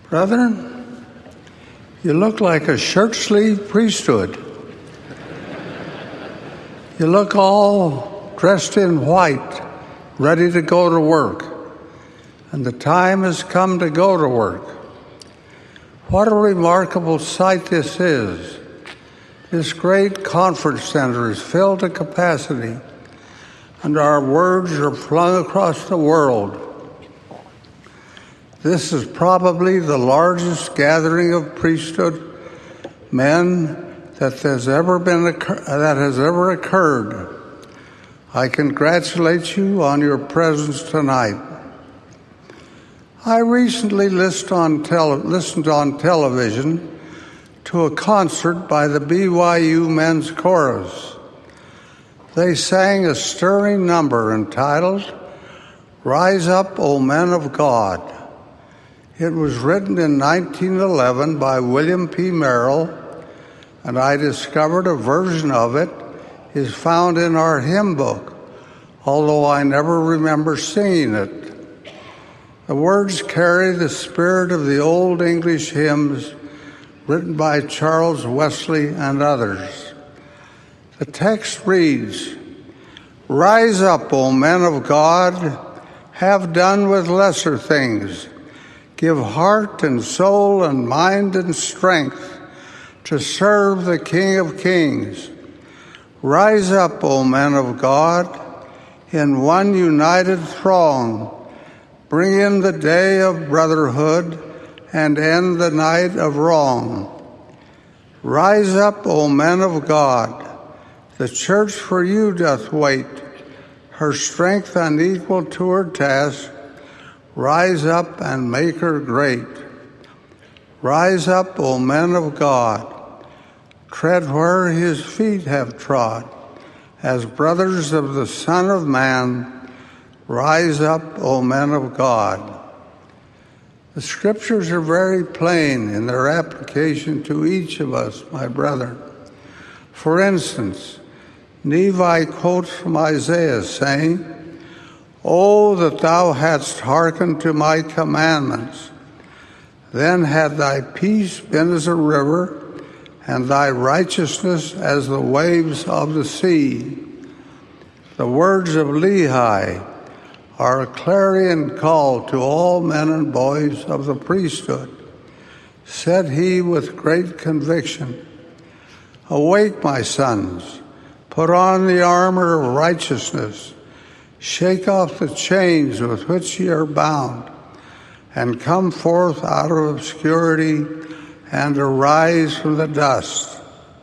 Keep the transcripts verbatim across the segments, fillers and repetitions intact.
Brethren, you look like a shirt-sleeve priesthood. You look all dressed in white, ready to go to work. And the time has come to go to work. What a remarkable sight this is. This great conference center is filled to capacity, and our words are flung across the world. This is probably the largest gathering of priesthood men that has ever been that has ever occurred. I congratulate you on your presence tonight. I recently listened on, tele- listened on television to a concert by the B Y U Men's Chorus. They sang a stirring number entitled, "Rise Up, O Men of God." It was written in nineteen eleven by William P. Merrill, and I discovered a version of it is found in our hymn book, although I never remember singing it. The words carry the spirit of the old English hymns written by Charles Wesley and others. The text reads, "Rise up, O men of God, have done with lesser things. Give heart and soul and mind and strength to serve the King of Kings. Rise up, O men of God, in one united throng. Bring in the day of brotherhood and end the night of wrong. Rise up, O men of God, the church for you doth wait, her strength unequal to her task. Rise up and make her great. Rise up, O men of God, tread where his feet have trod. As brothers of the Son of Man, rise up, O men of God." The scriptures are very plain in their application to each of us, my brethren. For instance, Nephi quotes from Isaiah saying, "Oh, that thou hadst hearkened to my commandments! Then had thy peace been as a river, and thy righteousness as the waves of the sea." The words of Lehi are a clarion call to all men and boys of the priesthood. Said he with great conviction, "Awake, my sons, put on the armor of righteousness. Shake off the chains with which ye are bound, and come forth out of obscurity and arise from the dust."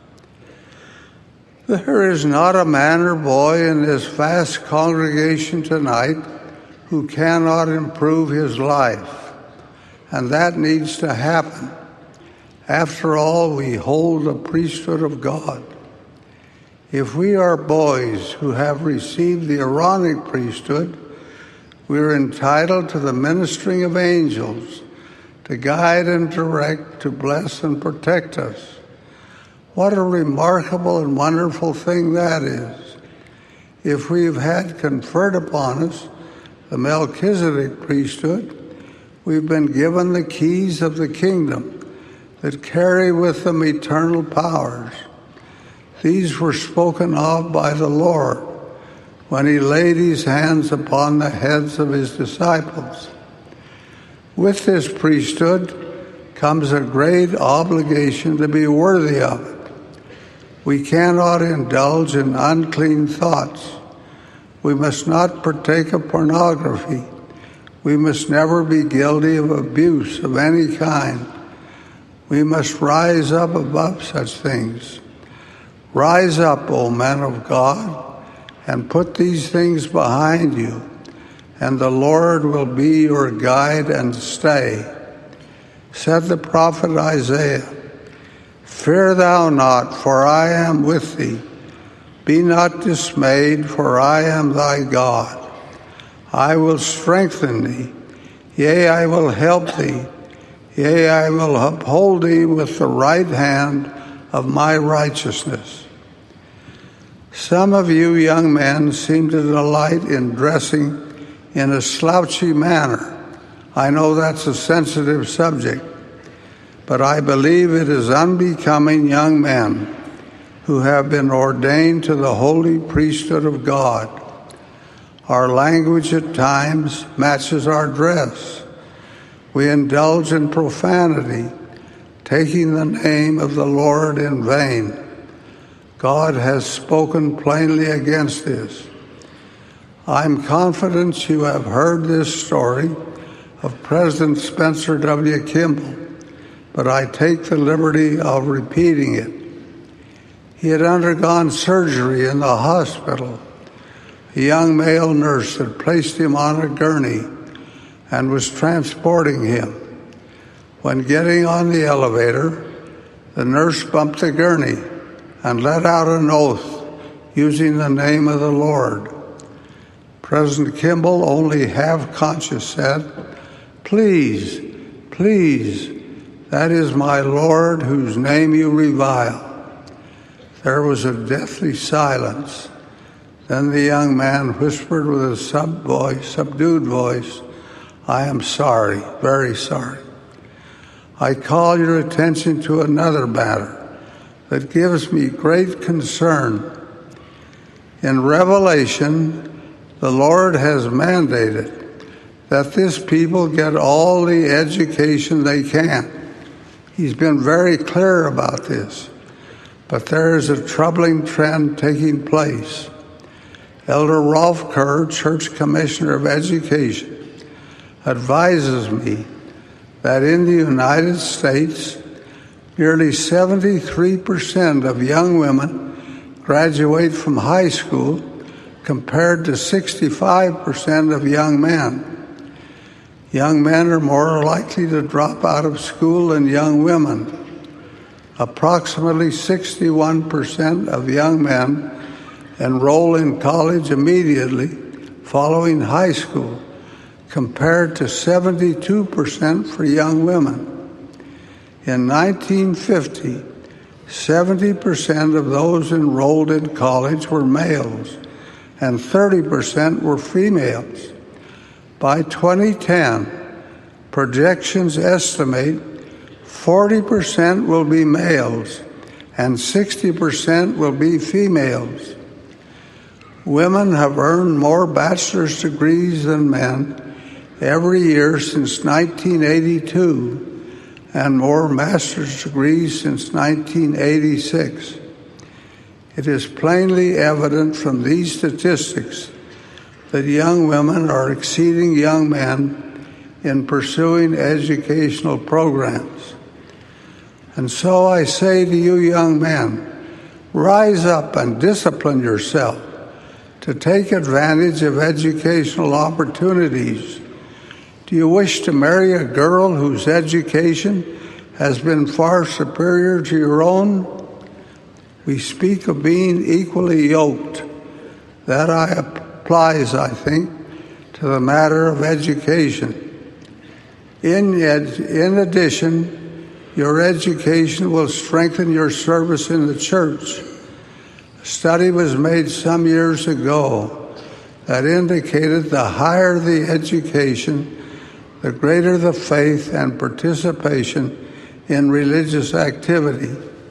There is not a man or boy in this vast congregation tonight who cannot improve his life, and that needs to happen. After all, we hold the priesthood of God. If we are boys who have received the Aaronic priesthood, we are entitled to the ministering of angels to guide and direct, to bless and protect us. What a remarkable and wonderful thing that is. If we've had conferred upon us the Melchizedek priesthood, we've been given the keys of the kingdom that carry with them eternal powers. These were spoken of by the Lord when he laid his hands upon the heads of his disciples. With this priesthood comes a great obligation to be worthy of it. We cannot indulge in unclean thoughts. We must not partake of pornography. We must never be guilty of abuse of any kind. We must rise up above such things. Rise up, O men of God, and put these things behind you, and the Lord will be your guide and stay. Said the prophet Isaiah, "Fear thou not, for I am with thee. Be not dismayed, for I am thy God. I will strengthen thee. Yea, I will help thee. Yea, I will uphold thee with the right hand of my righteousness." Some of you young men seem to delight in dressing in a slouchy manner. I know that's a sensitive subject, but I believe it is unbecoming young men who have been ordained to the holy priesthood of God. Our language at times matches our dress. We indulge in profanity, taking the name of the Lord in vain. God has spoken plainly against this. I'm confident you have heard this story of President Spencer W. Kimball, but I take the liberty of repeating it. He had undergone surgery in the hospital. A young male nurse had placed him on a gurney and was transporting him. When getting on the elevator, the nurse bumped the gurney and let out an oath using the name of the Lord. President Kimball, only half conscious, said, "Please, please, that is my Lord whose name you revile." There was a deathly silence. Then the young man whispered with a sub voice, subdued voice, "I am sorry, very sorry." I call your attention to another matter that gives me great concern. In Revelation, the Lord has mandated that this people get all the education they can. He's been very clear about this, but there is a troubling trend taking place. Elder Rolf Kerr, Church Commissioner of Education, advises me that in the United States, nearly seventy-three percent of young women graduate from high school compared to sixty-five percent of young men. Young men are more likely to drop out of school than young women. Approximately sixty-one percent of young men enroll in college immediately following high school, compared to seventy-two percent for young women. In nineteen fifty, seventy percent of those enrolled in college were males, and thirty percent were females. By twenty ten, projections estimate forty percent will be males and sixty percent will be females. Women have earned more bachelor's degrees than men every year since nineteen eighty-two and more master's degrees since nineteen eighty-six. It is plainly evident from these statistics that young women are exceeding young men in pursuing educational programs. And so I say to you young men, rise up and discipline yourself to take advantage of educational opportunities. Do you wish to marry a girl whose education has been far superior to your own? We speak of being equally yoked. That I applies, I think, to the matter of education. In, ed- in addition, your education will strengthen your service in the church. A study was made some years ago that indicated the higher the education, the greater the faith and participation in religious activity.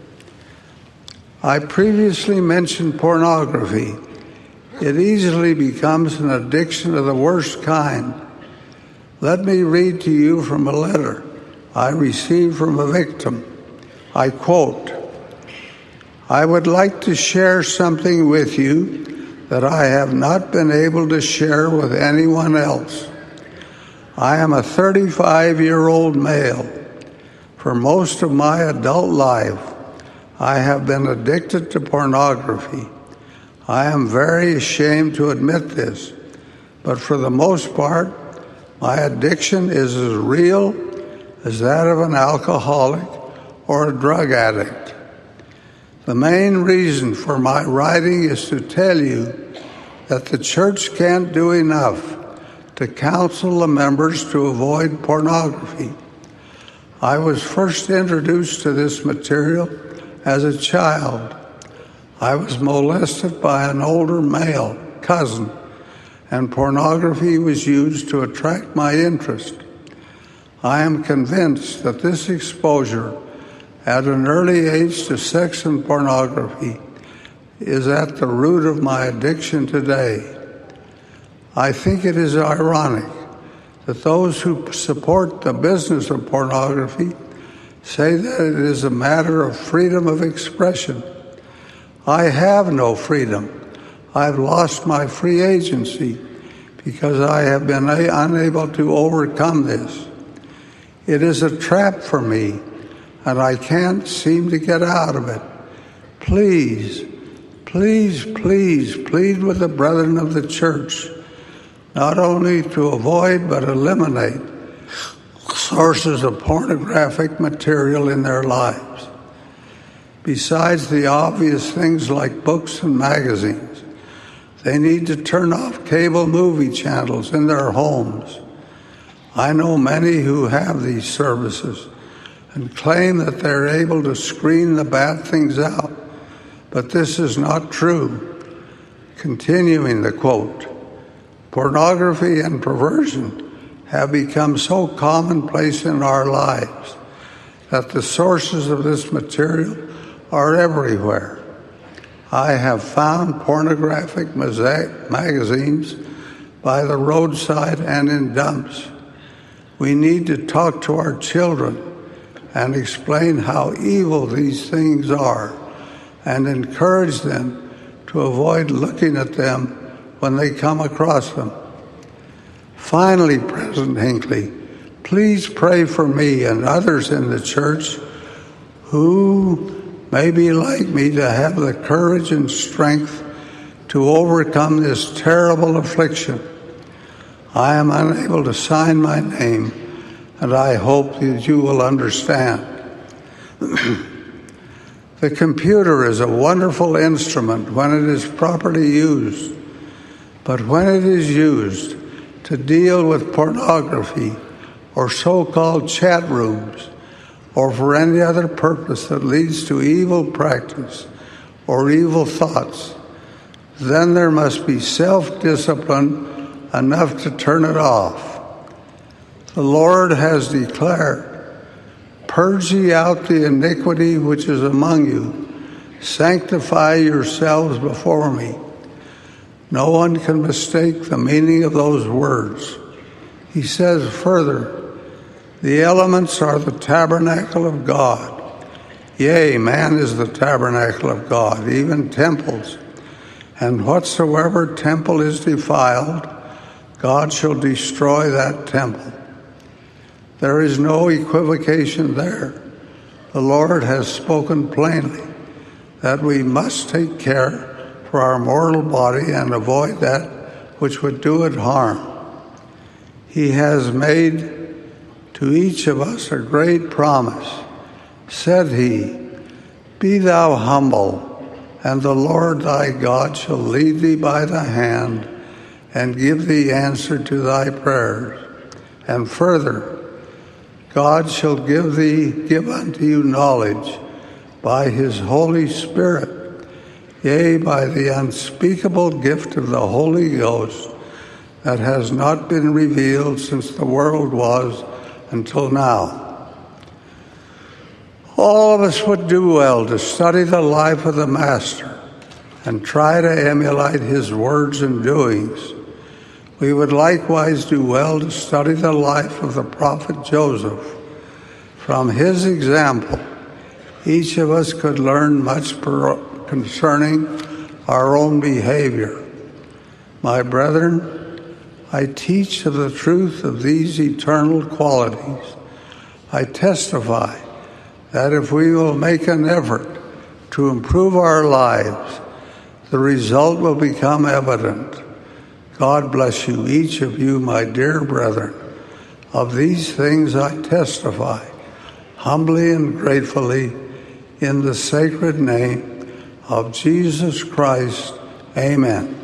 I previously mentioned pornography. It easily becomes an addiction of the worst kind. Let me read to you from a letter I received from a victim. I quote, "I would like to share something with you that I have not been able to share with anyone else. I am a thirty-five-year-old male. For most of my adult life, I have been addicted to pornography. I am very ashamed to admit this, but for the most part, my addiction is as real as that of an alcoholic or a drug addict. The main reason for my writing is to tell you that the church can't do enough to counsel the members to avoid pornography. I was first introduced to this material as a child. I was molested by an older male cousin, and pornography was used to attract my interest. I am convinced that this exposure at an early age to sex and pornography is at the root of my addiction today. I think it is ironic that those who support the business of pornography say that it is a matter of freedom of expression. I have no freedom. I've lost my free agency because I have been a- unable to overcome this. It is a trap for me, and I can't seem to get out of it. Please, please, please plead with the brethren of the church, not only to avoid but eliminate sources of pornographic material in their lives. Besides the obvious things like books and magazines, they need to turn off cable movie channels in their homes. I know many who have these services and claim that they're able to screen the bad things out, but this is not true. Continuing the quote, pornography and perversion have become so commonplace in our lives that the sources of this material are everywhere. I have found pornographic magazines by the roadside and in dumps. We need to talk to our children and explain how evil these things are and encourage them to avoid looking at them when they come across them. Finally, President Hinckley, please pray for me and others in the church who may be like me to have the courage and strength to overcome this terrible affliction. I am unable to sign my name, and I hope that you will understand. The computer is a wonderful instrument when it is properly used, but when it is used to deal with pornography or so-called chat rooms or for any other purpose that leads to evil practice or evil thoughts, then there must be self-discipline enough to turn it off. The Lord has declared, "Purge ye out the iniquity which is among you. Sanctify yourselves before me." No one can mistake the meaning of those words. He says further, "The elements are the tabernacle of God. Yea, man is the tabernacle of God, even temples. And whatsoever temple is defiled, God shall destroy that temple." There is no equivocation there. The Lord has spoken plainly that we must take care for our mortal body and avoid that which would do it harm. He has made to each of us a great promise. Said he, "Be thou humble, and the Lord thy God shall lead thee by the hand and give thee answer to thy prayers." And further, God shall give thee, give unto you knowledge by his Holy Spirit, yea, by the unspeakable gift of the Holy Ghost that has not been revealed since the world was until now. All of us would do well to study the life of the Master and try to emulate his words and doings. We would likewise do well to study the life of the prophet Joseph. From his example, each of us could learn much per- concerning our own behavior. My brethren, I teach of the truth of these eternal qualities. I testify that if we will make an effort to improve our lives, the result will become evident. God bless you, each of you, my dear brethren. Of these things I testify, humbly and gratefully, in the sacred name of Jesus Christ. Amen.